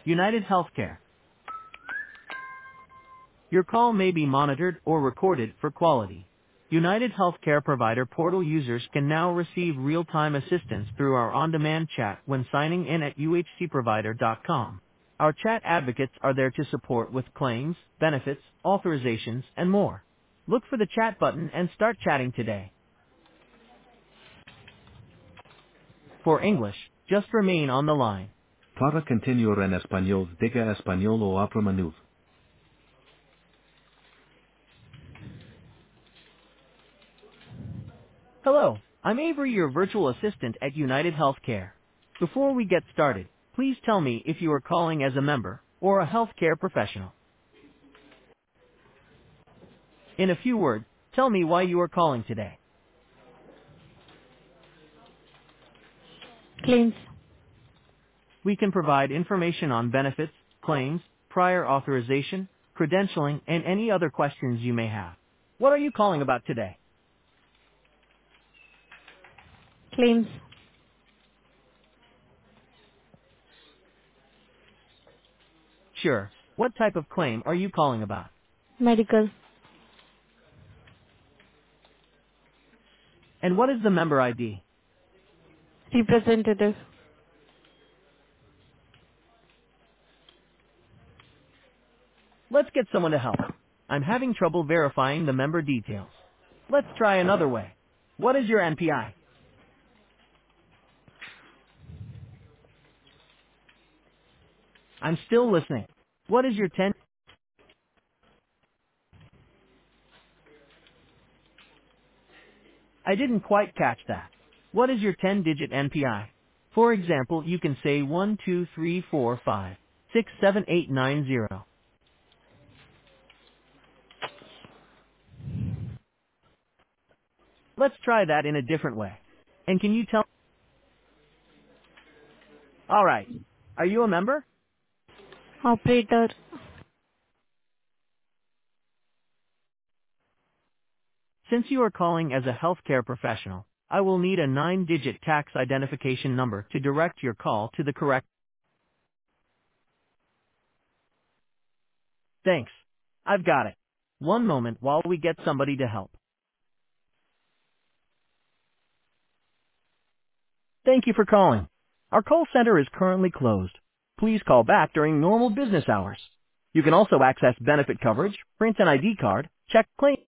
United Healthcare. Your call may be monitored or recorded for quality. United Healthcare Provider Portal users can now receive real-time assistance through our on-demand chat when signing in at uhcprovider.com. Our chat advocates are there to support with claims, benefits, authorizations, and more. Look for the chat button and start chatting today. For English, just remain on the line. Para continuar en español, diga español o oprima nueve. Hello, I'm Avery, your virtual assistant at United Healthcare. Before we get started, please tell me if you are calling as a member or a healthcare professional. In a few words, tell me why you are calling today. Claims. We can provide information on benefits, claims, prior authorization, credentialing, and any other questions you may have. What are you calling about today? Claims. Sure. What type of claim are you calling about? Medical. And what is the member ID? Representative. Let's get someone to help. I'm having trouble verifying the member details. Let's try another way. What is your NPI? I'm still listening. What is your 10? I didn't quite catch that. What is your 10-digit NPI? For example, you can say 12345678890. Let's try that in a different way. And can you tell? Alright. Are you a member? Operator. Since you are calling as a healthcare professional, I will need a 9-digit tax identification number to direct your call to the correct. Thanks. I've got it. One moment while we get somebody to help. Thank you for calling. Our call center is currently closed. Please call back during normal business hours. You can also access benefit coverage, print an ID card, check claims.